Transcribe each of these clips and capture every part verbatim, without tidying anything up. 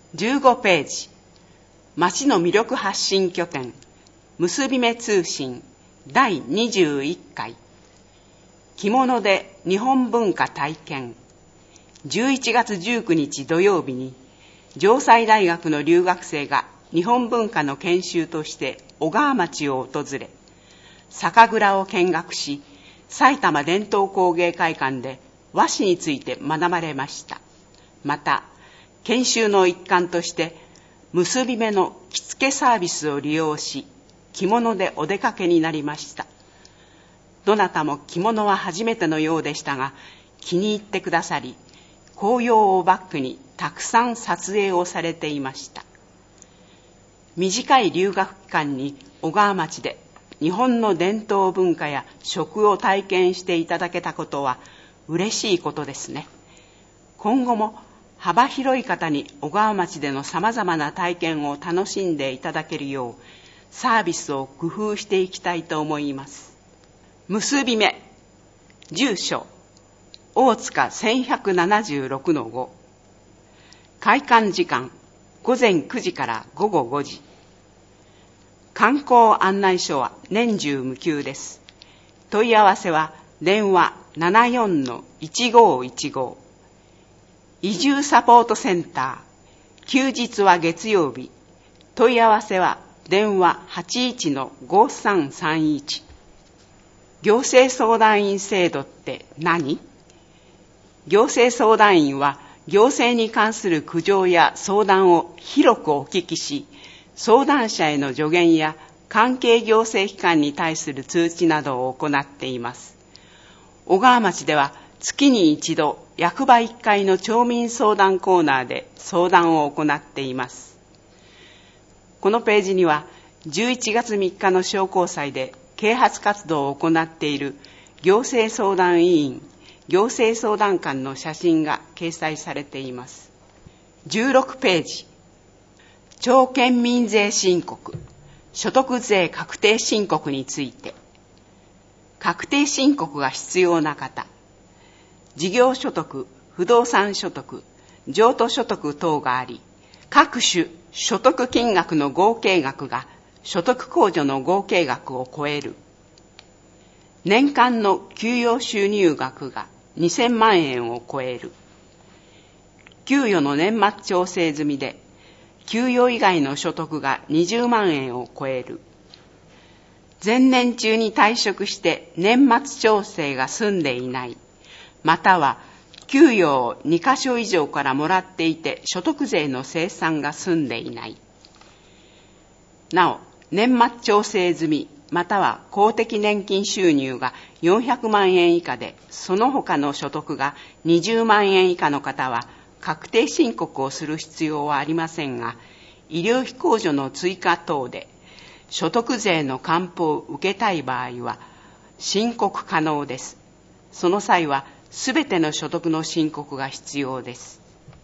じゅうごページ、町の魅力発信拠点、結び目通信だいにじゅういっかい、着物で日本文化体験。じゅういちがつじゅうくにち土曜日に、城西大学の留学生が日本文化の研修として小川町を訪れ、酒蔵を見学し、埼玉伝統工芸会館で和紙について学ばれました。また、研修の一環として、結び目の着付けサービスを利用し、着物でお出かけになりました。どなたも着物は初めてのようでしたが、気に入ってくださり、紅葉をバックにたくさん撮影をされていました。短い留学期間に小川町で日本の伝統文化や食を体験していただけたことは嬉しいことですね。今後も幅広い方に小川町でのさまざまな体験を楽しんでいただけるようサービスを工夫していきたいと思います。結び目、住所大塚せんひゃくななじゅうろくのご、開館時間ごぜんくじからごごごじ。観光案内所は年中無休です。問い合わせは電話 ななよんのいちごいちご。移住サポートセンター、休日は月曜日。問い合わせは電話 はちいちのごさんさんいち。行政相談員制度って何？行政相談員は行政に関する苦情や相談を広くお聞きし、相談者への助言や関係行政機関に対する通知などを行っています。小川町では月に一度、役場いっかいの町民相談コーナーで相談を行っています。このページには、じゅういちがつみっかの商工祭で啓発活動を行っている行政相談委員、行政相談官の写真が掲載されています。じゅうろくページ、町県民税申告、所得税確定申告について。確定申告が必要な方、事業所得、不動産所得、譲渡所得等があり、各種所得金額の合計額が所得控除の合計額を超える。年間の給与収入額がにせんまんえんを超える。給与の年末調整済みで、給与以外の所得がにじゅうまんえんを超える。前年中に退職して年末調整が済んでいない。または、給与をにかしょ以上からもらっていて所得税の精算が済んでいない。なお、年末調整済み、または公的年金収入がよんひゃくまんえん以下で、その他の所得がにじゅうまんえん以下の方は、確定申告をする必要はありませんが、医療費控除の追加等で、所得税の還付を受けたい場合は、申告可能です。その際は、すべての所得の申告が必要です。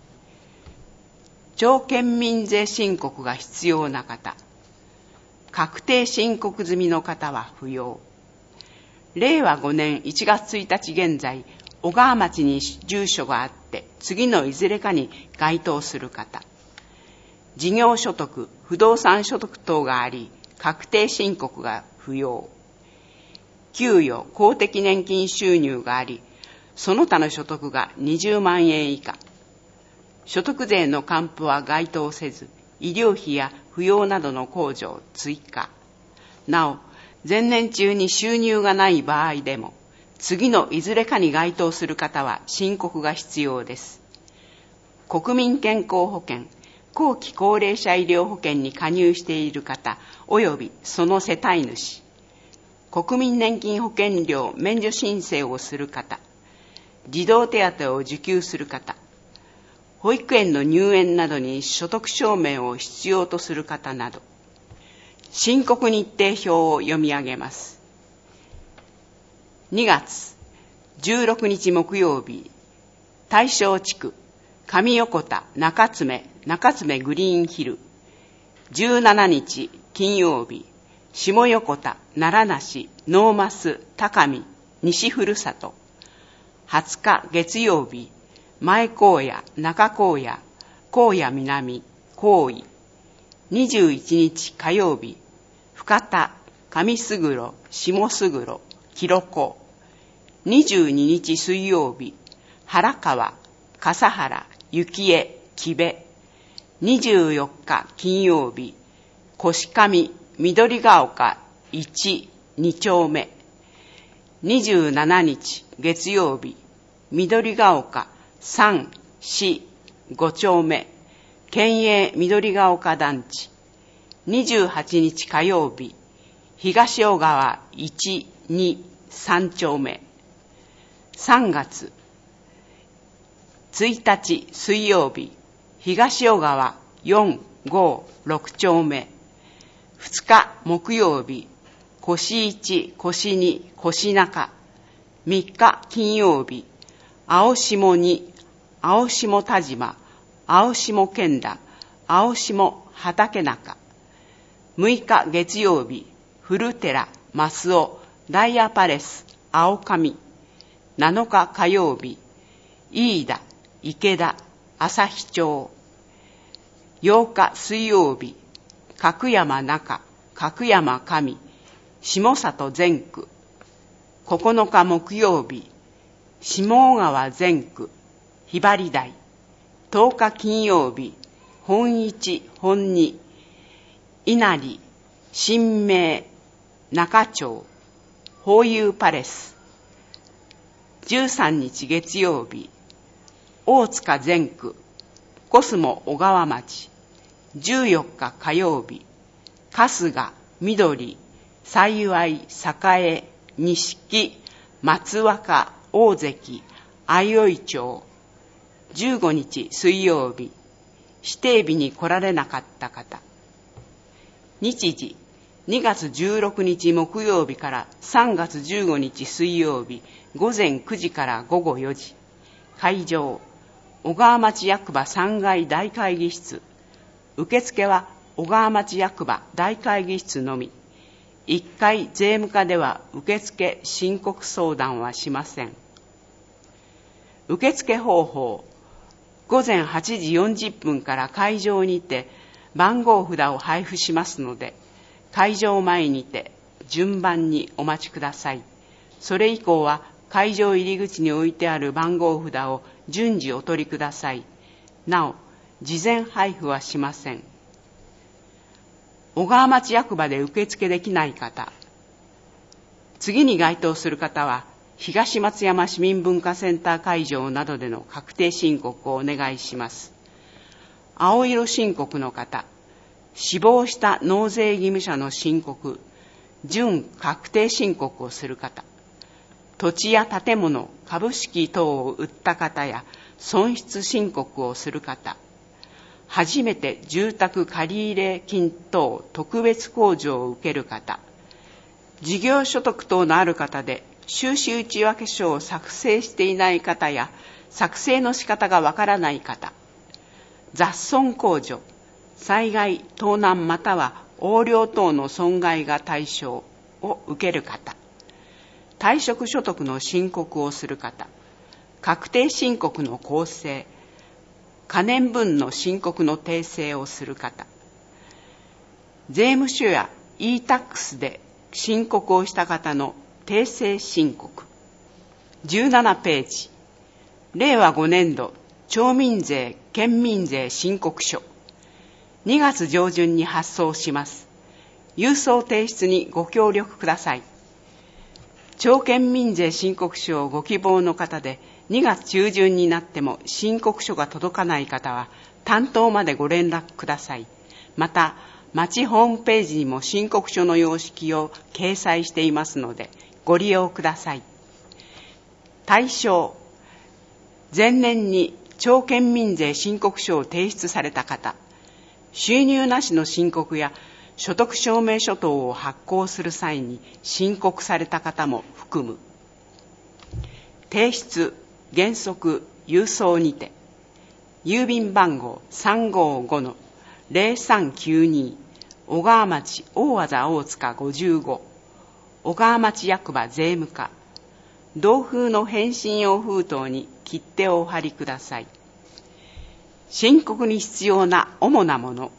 町県民税申告が必要な方、確定申告済みの方は不要。れいわごねんいちがつついたち現在、小川町に住所があって、次のいずれかに該当する方、事業所得、不動産所得等があり、確定申告が不要。給与、公的年金収入があり、その他の所得がにじゅうまんえん以下。所得税の還付は該当せず、医療費や扶養などの控除を追加。なお、前年中に収入がない場合でも、次のいずれかに該当する方は申告が必要です。国民健康保険、後期高齢者医療保険に加入している方、及びその世帯主、国民年金保険料免除申請をする方、児童手当を受給する方、保育園の入園などに所得証明を必要とする方など、申告日程表を読み上げます。にがつじゅうろくにち木曜日、大正地区、上横田中爪中爪グリーンヒル。じゅうしちにち金曜日、下横田奈良梨能増高見西ふるさと。はつか月曜日、前高野中高野高野南行為。にじゅういちにち火曜日、深田、上勝呂、下勝呂、キロコ。にじゅうににち水曜日、原川、笠原、幸恵、木部。にじゅうよっか金曜日、越上、緑ヶ丘、いち、に丁目。にじゅうしちにち月曜日、緑ヶ丘、さん、よん、ご丁目。県営緑ヶ丘団地。にじゅうはちにち火曜日、東小川いち、に、さん丁目。さんがつついたち水曜日、東小川よん、ご、ろく丁目。ふつか木曜日、越一、越二、越中。みっか金曜日、青下に、青下田島、青下健田、青下畑中。むいか月曜日、古寺、増尾、ダイヤパレス、青上。なのか火曜日、飯田、池田、旭町。ようか水曜日、角山中、角山上、下里全区。ここのか木曜日、下尾川全区、ひばり台。とおか金曜日、本一、本二、稲荷、新名、中町、ホーユーパレス。じゅうさんにち月曜日、大塚全区、コスモ小川町。じゅうよっか火曜日、春日、緑、幸い、栄、錦、松若、大関、相生町。じゅうごにち水曜日、指定日に来られなかった方。日時、にがつじゅうろくにち木曜日からさんがつじゅうごにち水曜日、午前くじから午後よじ。会場、小川町役場さんがい大会議室。受付は小川町役場大会議室のみ。いっかい税務課では受付申告相談はしません。受付方法、午前はちじよんじゅっぷんから会場にて番号札を配布しますので、会場前にて順番にお待ちください。それ以降は会場入り口に置いてある番号札を順次お取りください。なお、事前配布はしません。小川町役場で受付できない方、次に該当する方は、東松山市民文化センター会場などでの確定申告をお願いします。青色申告の方、死亡した納税義務者の申告、準確定申告をする方、土地や建物、株式等を売った方や損失申告をする方、初めて住宅借入金等特別控除を受ける方、事業所得等のある方で収支内訳書を作成していない方や作成の仕方がわからない方、雑損控除、災害、盗難または横領等の損害が対象を受ける方、退職所得の申告をする方、確定申告の構成、可年分の申告の訂正をする方、税務署や イータックス で申告をした方の訂正申告。じゅうななページ、れいわごねんど町民税・県民税申告書。にがつ上旬に発送します。郵送提出にご協力ください。町県民税申告書をご希望の方で、にがつ中旬になっても申告書が届かない方は、担当までご連絡ください。また、町ホームページにも申告書の様式を掲載していますので、ご利用ください。対象、前年に町県民税申告書を提出された方、収入なしの申告や所得証明書等を発行する際に申告された方も含む。提出、原則、郵送にて、郵便番号 さんごーごのぜろさんきゅうに 小川町大和田大塚ごじゅうご、小川町役場税務課、同封の返信用封筒に切手をお貼りください。 申告に必要な主なもの。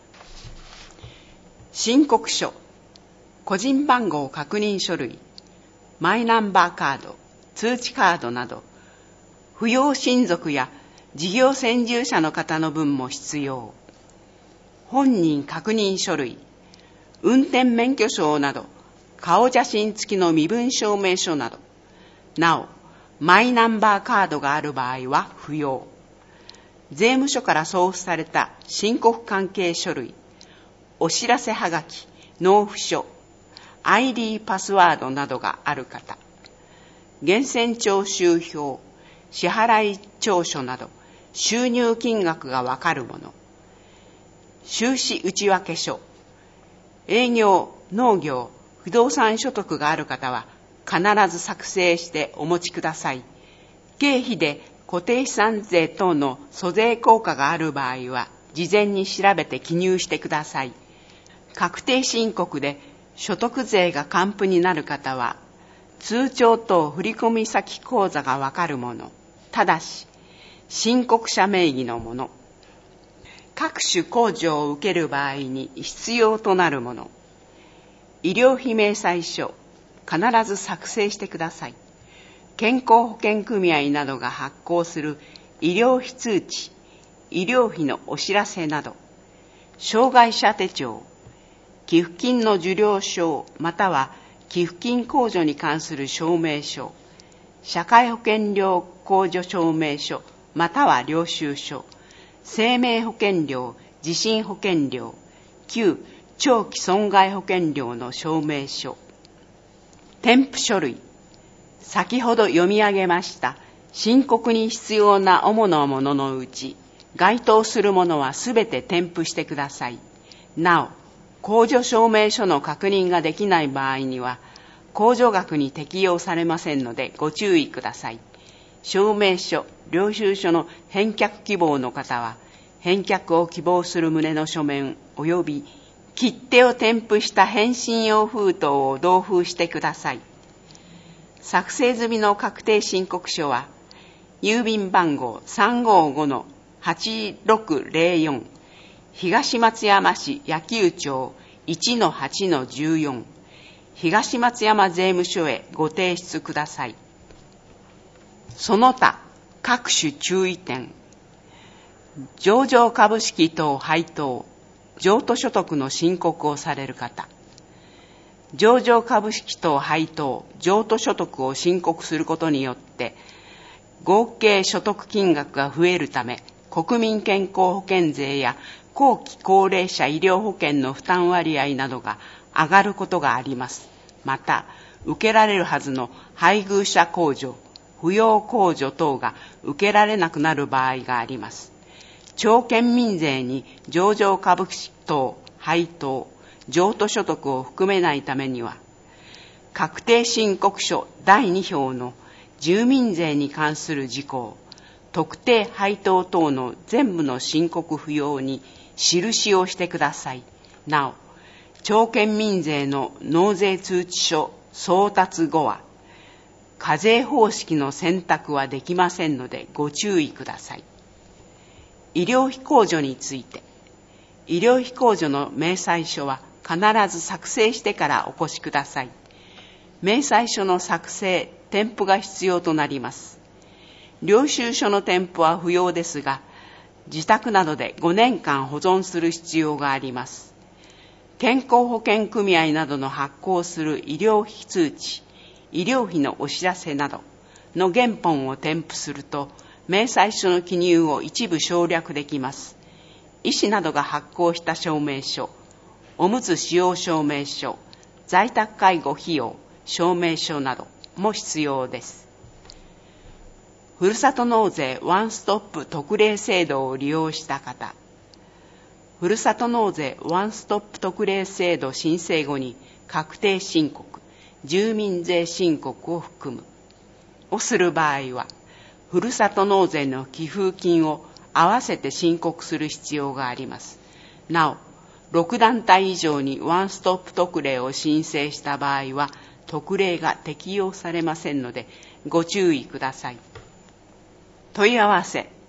申告書、個人番号確認書類、マイナンバーカード、通知カードなど、扶養親族や事業専従者の方の分も必要。本人確認書類、運転免許証など、顔写真付きの身分証明書など、なお、マイナンバーカードがある場合は不要。税務署から送付された申告関係書類、お知らせはがき、納付書、アイディー パスワードなどがある方、源泉徴収票、支払い調書など収入金額がわかるもの、収支内訳書、営業、農業、不動産所得がある方は必ず作成してお持ちください。経費で固定資産税等の租税効果がある場合は事前に調べて記入してください。確定申告で所得税が還付になる方は通帳等振込先口座がわかるもの、ただし申告者名義のもの、各種控除を受ける場合に必要となるもの、医療費明細書、必ず作成してください。健康保険組合などが発行する医療費通知、医療費のお知らせなど、障害者手帳、寄付金の受領証または寄付金控除に関する証明書、社会保険料控除証明書または領収書、生命保険料、地震保険料、旧長期損害保険料の証明書、添付書類、先ほど読み上げました申告に必要な主なもののうち、該当するものはすべて添付してください。なお、控除証明書の確認ができない場合には、控除額に適用されませんのでご注意ください。証明書、領収書の返却希望の方は、返却を希望する旨の書面及び切手を添付した返信用封筒を同封してください。作成済みの確定申告書は、郵便番号 さんごごのはちろくぜろよん、東松山市野球町 いちのはちのじゅうよん、東松山税務署へご提出ください。その他、各種注意点。上場株式等配当、譲渡所得の申告をされる方。上場株式等配当、譲渡所得を申告することによって、合計所得金額が増えるため、国民健康保険税や後期高齢者医療保険の負担割合などが上がることがあります。また、受けられるはずの配偶者控除、扶養控除等が受けられなくなる場合があります。町県民税に上場株式等配当、譲渡所得を含めないためには、確定申告書だいに票の住民税に関する事項、特定配当等の全部の申告不要に印をしてください。なお、町県民税の納税通知書送達後は、課税方式の選択はできませんのでご注意ください。医療費控除について、医療費控除の明細書は必ず作成してからお越しください。明細書の作成、添付が必要となります。領収書の添付は不要ですが、自宅などでごねんかん保存する必要があります。健康保険組合などの発行する医療費通知、医療費のお知らせなどの原本を添付すると、明細書の記入を一部省略できます。医師などが発行した証明書、おむつ使用証明書、在宅介護費用証明書なども必要です。ふるさと納税ワンストップ特例制度を利用した方、ふるさと納税ワンストップ特例制度申請後に確定申告、住民税申告を含むをする場合は、ふるさと納税の寄付金を合わせて申告する必要があります。なお、ろく団体以上にワンストップ特例を申請した場合は、特例が適用されませんので、ご注意ください。問い合わせ、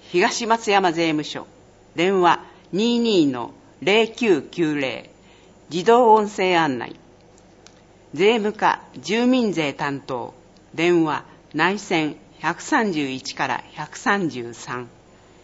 東松山税務署、電話 にじゅうにのゼロきゅうきゅうゼロ、自動音声案内。税務課住民税担当、電話内線ひゃくさんじゅういちからひゃくさんじゅうさん。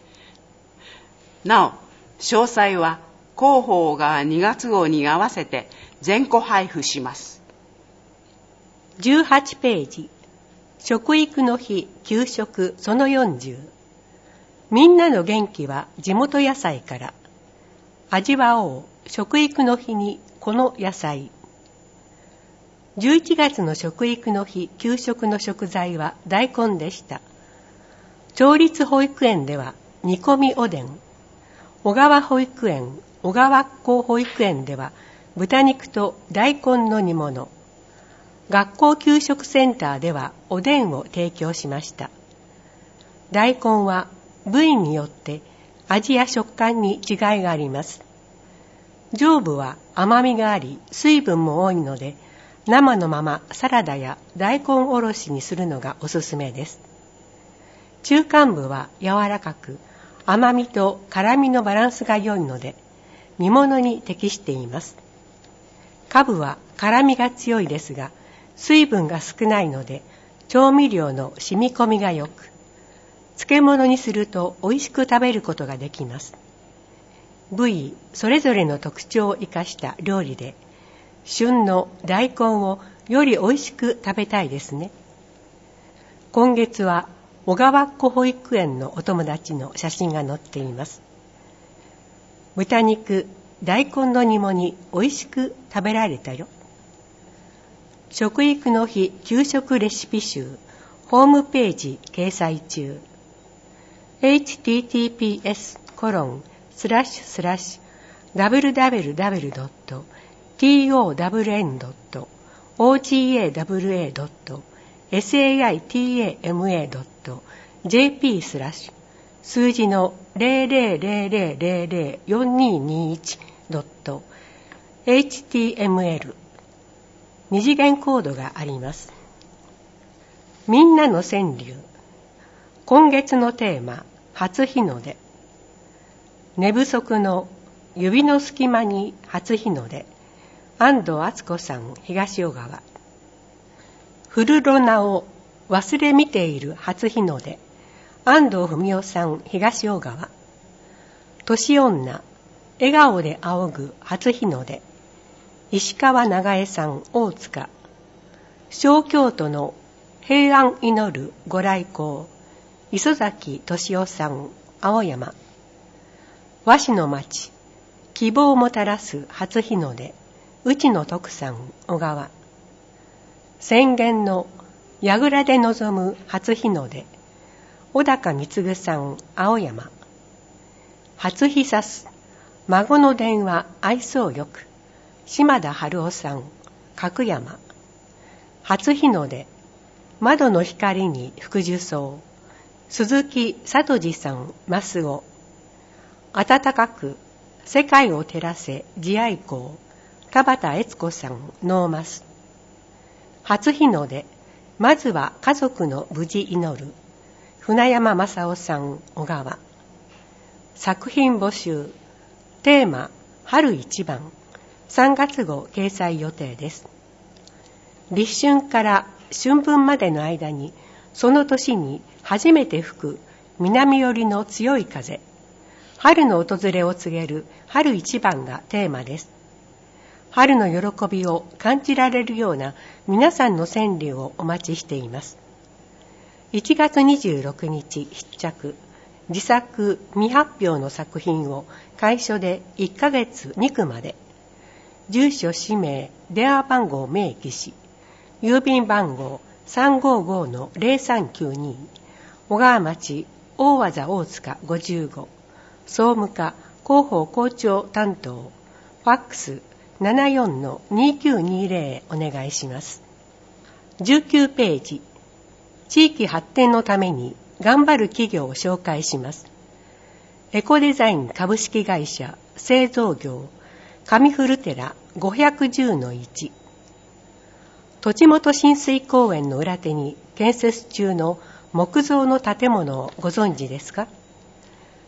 なお、詳細は広報がにがつ号に合わせて全個配布します。 じゅうはちページ、食育の日給食そのよんじゅう。みんなの元気は地元野菜から。味わおう食育の日にこの野菜。じゅういちがつの食育の日給食の食材は大根でした。町立保育園では煮込みおでん。小川保育園、小川校保育園では豚肉と大根の煮物。学校給食センターではおでんを提供しました。大根は部位によって味や食感に違いがあります。上部は甘みがあり水分も多いので、生のままサラダや大根おろしにするのがおすすめです。中間部は柔らかく甘みと辛みのバランスが良いので煮物に適しています。下部は辛みが強いですが水分が少ないので調味料の染み込みが良く、漬物にすると美味しく食べることができます。部位それぞれの特徴を生かした料理で、旬の大根をより美味しく食べたいですね。今月は小川っ子保育園のお友達の写真が載っています。豚肉、大根の煮物に美味しく食べられたよ。食育の日給食レシピ集、ホームページ掲載中。エイチティーティーピーエスコロンスラッシュスラッシュダブリュダブリュダブリュドットトーエヌドットオージーエーダブリュエードットエスエーアイティーエーエムエードットジェーピースラッシュ数字のゼロゼロゼロゼロゼロゼロよんにーにーいちドットエイチティーエムエル 二次元コードがあります。みんなの川柳。今月のテーマ、初日の出。寝不足の指の隙間に初日の出。安藤敦子さん、東小川。フルロナを忘れ見ている初日の出。安藤文夫さん、東小川。年女、笑顔で仰ぐ初日の出。石川長江さん、大塚。小京都の平安祈るご来光。磯崎敏夫さん、青山。和紙の町、希望をもたらす初日の出。内野徳さん、小川。宣言の櫓で望む初日の出。小高貢さん、青山。初日さす孫の電話愛想よく。島田春夫さん、角山。初日の出窓の光に福寿草。鈴木聡次さん、増尾。暖かく世界を照らせ慈愛光。田畑悦子さん、ノーマス。初日の出まずは家族の無事祈る。船山正夫さん、小川。作品募集テーマ春一番。さんがつ号掲載予定です。立春から春分までの間にその年に初めて吹く南寄りの強い風、春の訪れを告げる春一番がテーマです。春の喜びを感じられるような皆さんの川柳をお待ちしています。いちがつにじゅうろくにち必着、自作未発表の作品を会所でいっかげつにくまで、住所氏名電話番号を明記し、郵便番号 さんごーごーのゼロさんきゅうに 小川町大和座大塚ごじゅうご、総務課広報校長担当、ファックス ななよんのにきゅうにゼロ へお願いします。じゅうきゅうページ、地域発展のために頑張る企業を紹介します。エコデザイン株式会社製造業上古寺ごひゃくじゅうのいち。栃本親水公園の裏手に建設中の木造の建物をご存知ですか？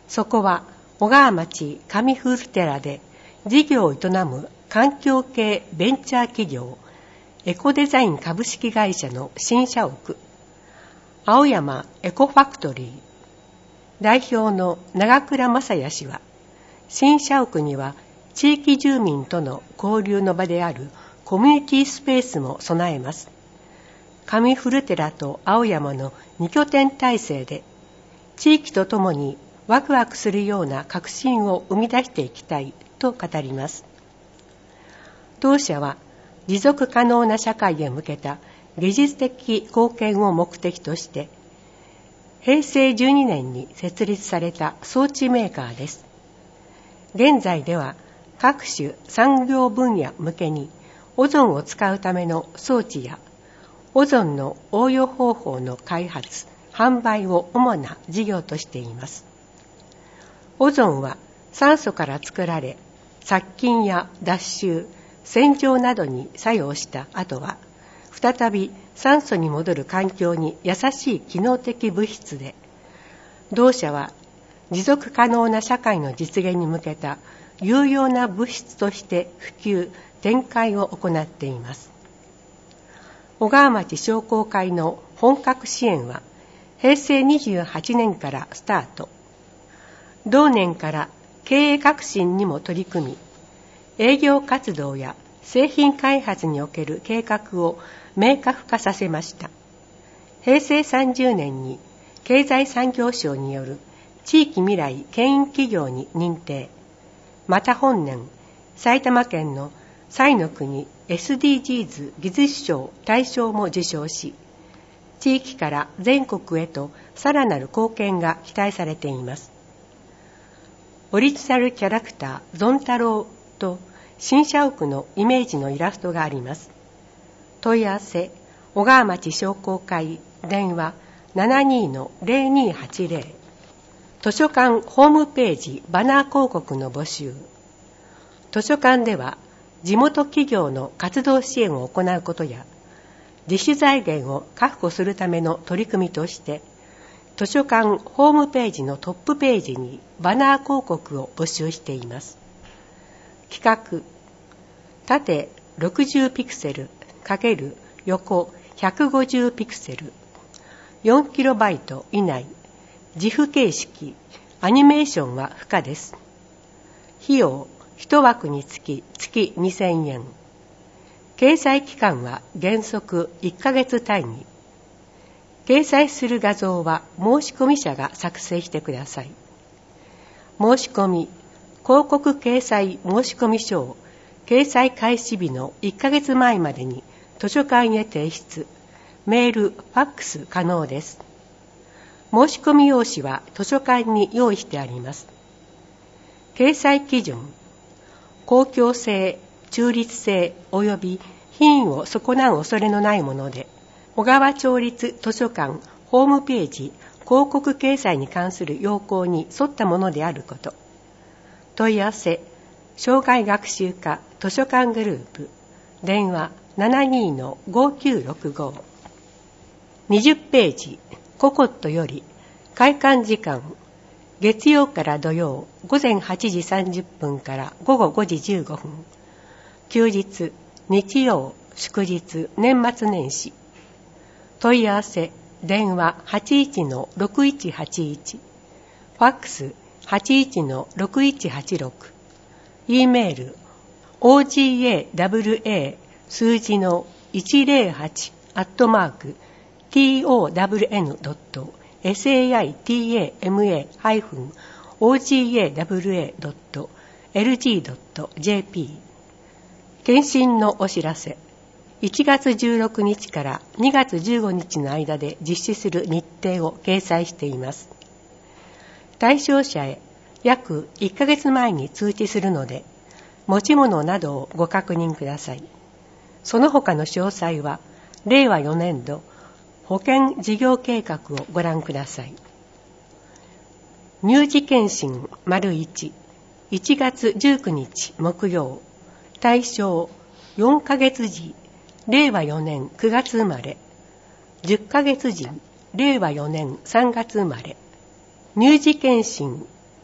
そこは小川町上古寺で事業を営む環境系ベンチャー企業エコデザイン株式会社の新社屋、青山エコファクトリー。代表の長倉正也氏は、新社屋には地域住民との交流の場であるコミュニティスペースも備えます。上古寺と青山の二拠点体制で、地域とともにワクワクするような革新を生み出していきたいと語ります。当社は持続可能な社会へ向けた技術的貢献を目的として、へいせいじゅうにねんに設立された装置メーカーです。現在では各種産業分野向けにオゾンを使うための装置やオゾンの応用方法の開発、販売を主な事業としています。オゾンは酸素から作られ、殺菌や脱臭、洗浄などに作用した後は、再び酸素に戻る環境に優しい機能的物質で、同社は持続可能な社会の実現に向けた有用な物質として普及、展開を行っています。小川町商工会の本格支援は、へいせいにじゅうはちねんからスタート。同年から経営革新にも取り組み、営業活動や製品開発における計画を明確化させました。へいせいさんじゅうねんに経済産業省による地域未来牽引企業に認定。また本年、埼玉県の彩の国 エスディージーズ 技術賞大賞も受賞し、地域から全国へとさらなる貢献が期待されています。オリジナルキャラクターゾン太郎と新社屋のイメージのイラストがあります。問い合わせ、小川町商工会、電話 ななにーのぜろにーはちぜろ。図書館ホームページバナー広告の募集。図書館では地元企業の活動支援を行うことや、自主財源を確保するための取り組みとして、図書館ホームページのトップページにバナー広告を募集しています。企画、縦ろくじゅうピクセル×横ひゃくごじゅうピクセル、よんキロバイト以内、自負形式、アニメーションは不可です。費用、いち枠につき月にせんえん。掲載期間は原則いっかげつ単位。掲載する画像は申込者が作成してください。申し込み、広告掲載申込書を掲載開始日のいっかげつまえまでに図書館へ提出、メール、ファックス可能です。申し込み用紙は図書館に用意してあります。掲載基準、公共性、中立性及び品位を損なう恐れのないもので、小川町立図書館ホームページ広告掲載に関する要項に沿ったものであること。問い合わせ、障害学習課図書館グループ、電話 ななにーのごきゅうろくご。にじゅっページ、ココットより、開館時間、月曜から土曜午前はちじさんじゅっぷんから午後ごじじゅうごふん、休日、日曜、祝日、年末年始。問い合わせ、電話 はちいちのろくいちはちいち、ファックス はちいちのろくいちはちろく、E メール オージーエーダブリューエー 数字のいちぜろはちアットマーク トーエヌドットサイタマ オージーエーダブリューエードットエルジードットジェーピー。 検診のお知らせ。いちがつじゅうろくにちからにがつじゅうごにちの間で実施する日程を掲載しています。対象者へ約いっかげつまえに通知するので、持ち物などをご確認ください。その他の詳細は、れいわよねんど保険事業計画をご覧ください。乳児検診 いち、いちがつじゅうくにち木曜、対象よんかげつ児、れいわよねんくがつ生まれ、じゅっかげつ児、れいわよねんさんがつ生まれ。乳児検診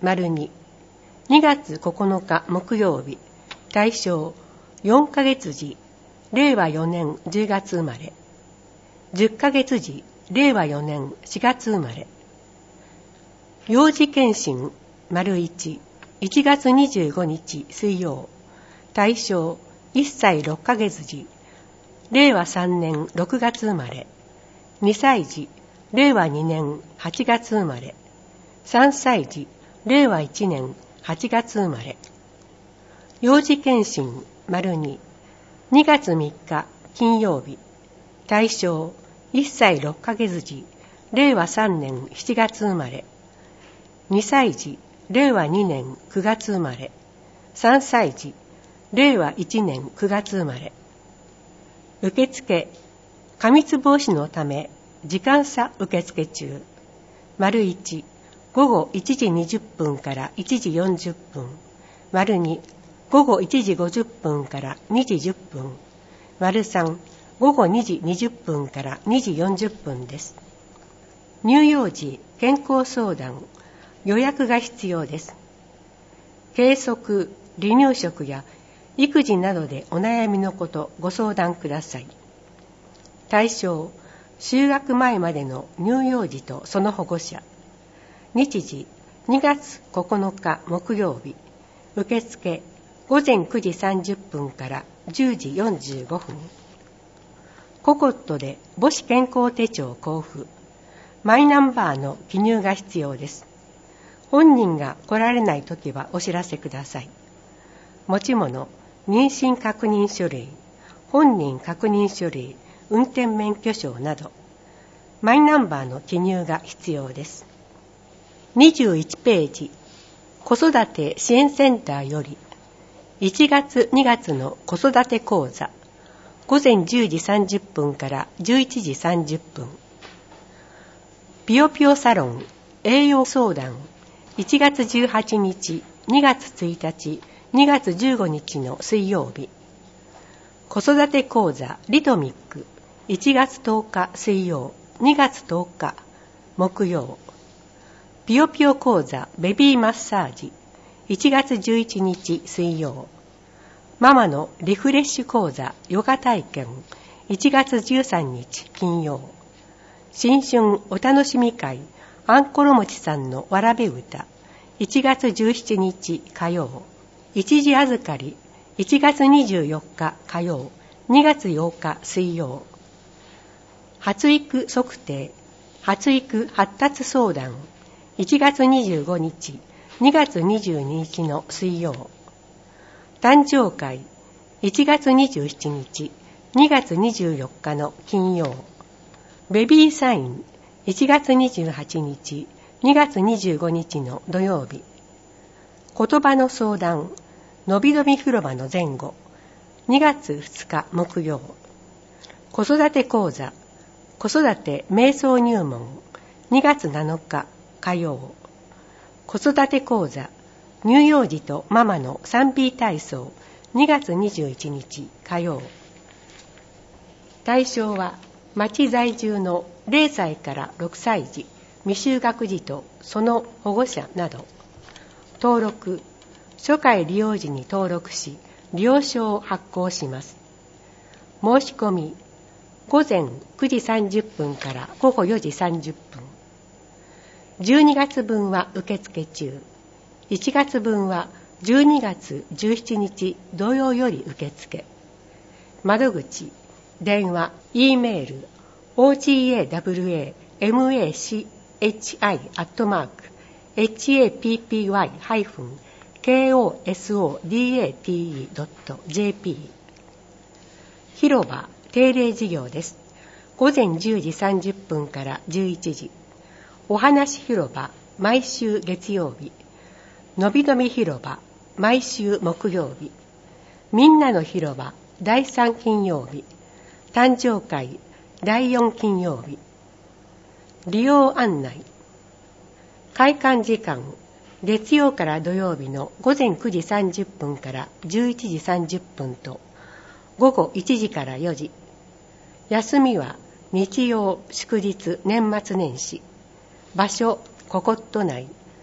丸に、にがつここのか木曜日、大正よんかげつじ、れいわよねんじゅうがつ生まれ。じゅっかげつじ、れいわよねんしがつ生まれ。幼児検診丸いち、いちがつにじゅうごにち水曜、大正いっさいろっかげつじ、れいわさんねんろくがつ生まれ。にさいじ、れいわにねんはちがつ生まれ。さんさいじ、れいわいちねんはちがつ生まれ。幼児検診丸に、にがつみっか金曜日、大正いっさいろっかげつじ、れいわさんねんしちがつ生まれ。にさいじ、れいわにねんくがつ生まれ。さんさいじ、れいわいちねんくがつ生まれ。受付、過密防止のため時間差受付中。丸いち、ごごいちじにじゅっぷんからいちじよんじゅっぷん。丸に、ごごいちじごじゅっぷんからにじじゅっぷん。丸さん、ごごにじにじゅっぷんからにじよんじゅっぷんです。乳幼児健康相談、予約が必要です。計測、離乳食や育児などでお悩みのことご相談ください。対象、就学前までの乳幼児とその保護者。日時、にがつここのか木曜日。受付、ごぜんくじさんじゅっぷんからじゅうじよんじゅうごふん。ココットで母子健康手帳交付。マイナンバーの記入が必要です。本人が来られないときはお知らせください。持ち物、妊娠確認書類、本人確認書類、運転免許証など、マイナンバーの記入が必要です。にじゅういちページ、子育て支援センターより、いちがつにがつの子育て講座、ごぜんじゅうじさんじゅっぷんからじゅういちじさんじゅっぷん。ぴよぴよサロン、栄養相談、いちがつじゅうはちにち、にがつついたち、にがつじゅうごにちの水曜日。子育て講座リトミック、いちがつとおか水曜、にがつとおか木曜。ぴよぴよ講座ベビーマッサージ、いちがつじゅういちにち水曜。ママのリフレッシュ講座ヨガ体験、いちがつじゅうさんにち金曜。新春お楽しみ会あんころもちさんのわらべ歌、いちがつじゅうしちにち火曜。一時預かり、いちがつにじゅうよっか火曜、にがつようか水曜。発育測定、発育発達相談、いちがつにじゅうごにち、にがつにじゅうににちの水曜。誕生会、いちがつにじゅうしちにち、にがつにじゅうよっかの金曜。ベビーサイン、いちがつにじゅうはちにち、にがつにじゅうごにちの土曜日。言葉の相談、のびのび広場の前後、にがつふつか木曜。子育て講座、子育て瞑想入門、にがつなのか火曜。子育て講座、乳幼児とママの スリーピー 体操、にがつにじゅういちにち火曜。対象は、町在住のれいさいからろくさい児、未就学児とその保護者など。登録、初回利用時に登録し、利用証を発行します。申し込み、ごぜんくじさんじゅっぷんからごごよじさんじゅっぷん。じゅうにがつぶんは受付中。いちがつぶんはじゅうにがつじゅうしちにち土曜より受付。窓口、電話、E メール、オージーエーダブリューエーエムエーシーエイチアイ アットマーク、ハッピーワイ ハイフン ケーオーエスオーディーエーティーイー ドット ジェーピー。広場、定例授業です。ごぜんじゅうじさんじゅっぷんからじゅういちじ。お話広場、毎週月曜日。のびのび広場、毎週木曜日。みんなの広場、だいさん金曜日。誕生会、だいよん金曜日。利用案内。開館時間、月曜から土曜日のごぜんくじさんじゅっぷんからじゅういちじさんじゅっぷんと、ごごいちじからよじ。休みは日曜、祝日、年末年始。場所、ココット内。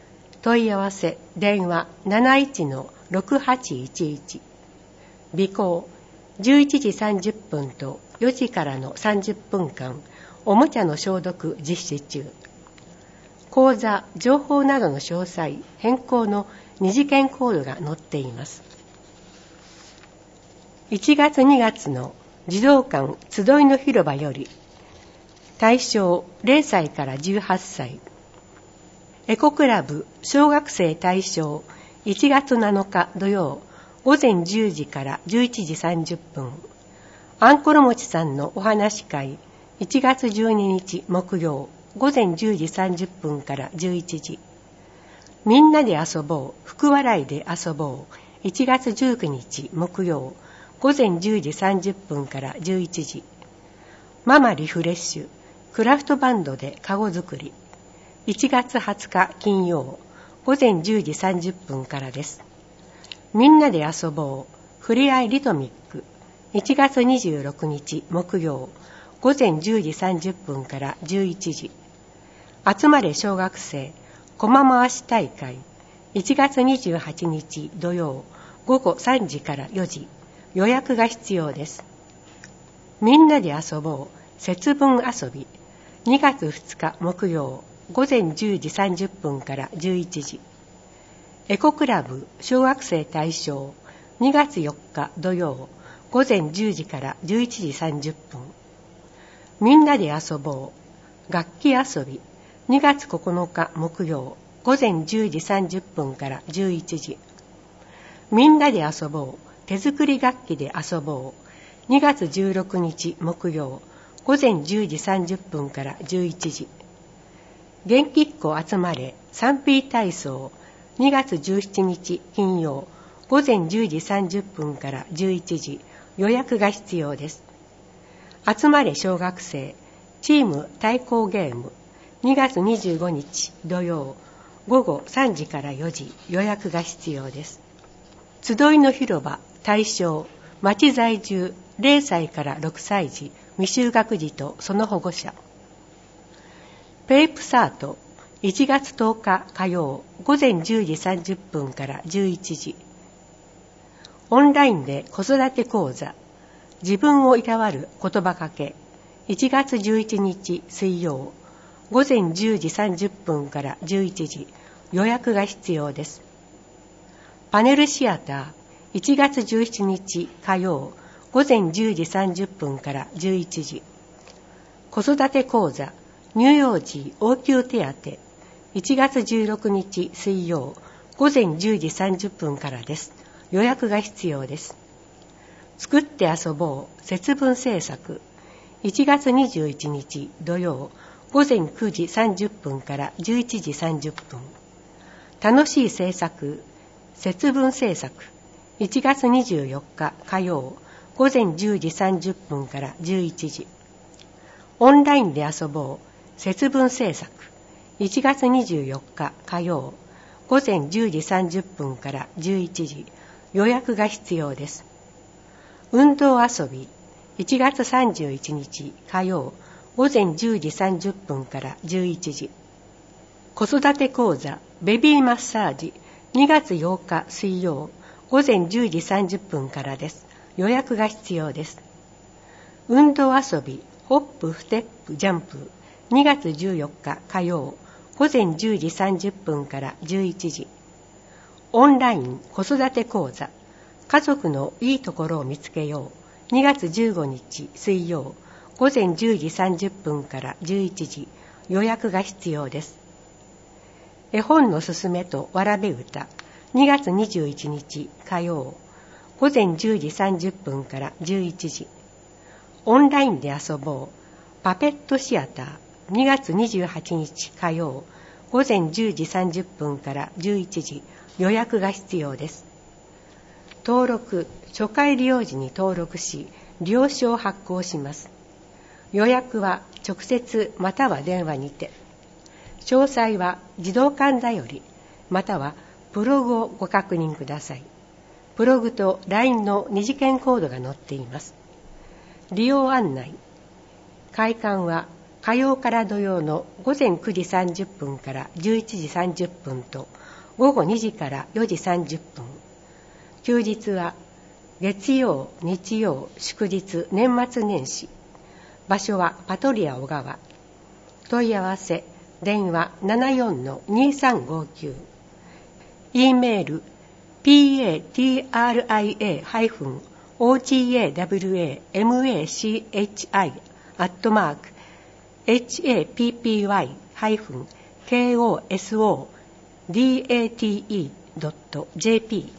問い合わせ電話 なないちのろくはちいちいち、備考じゅういちじさんじゅっぷんとよじからのさんじゅっぷんかんおもちゃの消毒実施中。講座情報などの詳細変更の二次元コードが載っています。いちがつにがつの児童館集いの広場より対象れいさいからじゅうはっさい、エコクラブ小学生対象いちがつなのか土曜午前じゅうじからじゅういちじさんじゅっぷん、あんころもちさんのお話会いちがつじゅうににち木曜午前じゅうじさんじゅっぷんからじゅういちじ、みんなで遊ぼう福笑いで遊ぼういちがつじゅうくにち木曜午前じゅうじさんじゅっぷんからじゅういちじ、ママリフレッシュクラフトバンドでカゴ作りいちがつはつか金曜午前じゅうじさんじゅっぷんからです。みんなで遊ぼうふれあいリトミックいちがつにじゅうろくにち木曜午前じゅうじさんじゅっぷんからじゅういちじ、集まれ小学生駒回し大会いちがつにじゅうはちにち土曜午後さんじからよじ、予約が必要です。みんなで遊ぼう節分遊びにがつふつか木曜午前じゅうじさんじゅっぷんからじゅういちじ、エコクラブ小学生対象にがつよっか土曜午前じゅうじからじゅういちじさんじゅっぷん、みんなで遊ぼう楽器遊びにがつここのか木曜午前じゅうじさんじゅっぷんからじゅういちじ、みんなで遊ぼう手作り楽器で遊ぼうにがつじゅうろくにち木曜午前じゅうじさんじゅっぷんからじゅういちじ、元気っ子集まれ スリーピー 体操にがつじゅうしちにち金曜午前じゅうじさんじゅっぷんからじゅういちじ、予約が必要です。集まれ小学生チーム対抗ゲームにがつにじゅうごにち土曜午後さんじからよじ、予約が必要です。集いの広場対象町在住れいさいからろくさい児未就学児とその保護者。ペイプサートいちがつとおか火曜午前じゅうじさんじゅっぷんからじゅういちじ、オンラインで子育て講座自分をいたわる言葉かけいちがつじゅういちにち水曜午前じゅうじさんじゅっぷんからじゅういちじ、予約が必要です。パネルシアターいちがつじゅうしちにち火曜午前じゅうじさんじゅっぷんからじゅういちじ、子育て講座乳幼児応急手当いちがつじゅうろくにち水曜午前じゅうじさんじゅっぷんからです。予約が必要です。作って遊ぼう節分制作いちがつにじゅういちにち土曜午前くじさんじゅっぷんからじゅういちじさんじゅっぷん、楽しい制作節分制作いちがつにじゅうよっか火曜午前じゅうじさんじゅっぷんからじゅういちじ、オンラインで遊ぼう節分制作いちがつにじゅうよっか火曜午前じゅうじさんじゅっぷんからじゅういちじ、予約が必要です。運動遊びいちがつさんじゅういちにち火曜午前じゅうじさんじゅっぷんからじゅういちじ、子育て講座ベビーマッサージにがつようか水曜午前じゅうじさんじゅっぷんからです。予約が必要です。運動遊びホップステップジャンプにがつじゅうよっか火曜午前じゅうじさんじゅっぷんからじゅういちじ、オンライン子育て講座家族のいいところを見つけようにがつじゅうごにち水曜午前じゅうじさんじゅっぷんからじゅういちじ、予約が必要です。絵本のすすめとわらべ歌にがつにじゅういちにち火曜午前じゅうじさんじゅっぷんからじゅういちじ、オンラインで遊ぼうパペットシアターにがつにじゅうはちにち火曜午前じゅうじさんじゅっぷんからじゅういちじ、予約が必要です。登録初回利用時に登録し利用証を発行します。予約は直接または電話にて、詳細は児童館だよりまたはブログをご確認ください。ブログと ライン の二次元コードが載っています。利用案内開館は火曜から土曜の午前くじさんじゅっぷんからじゅういちじさんじゅっぷんとごごにじからよじさんじゅっぷん。休日は月曜、日曜、祝日、年末年始。場所はパトリア小川。問い合わせ電話 ななよんのにさんごきゅう。 E メール パトリア オーガワマチ アットマーク ハッピーコソダテ ドット ジェーピー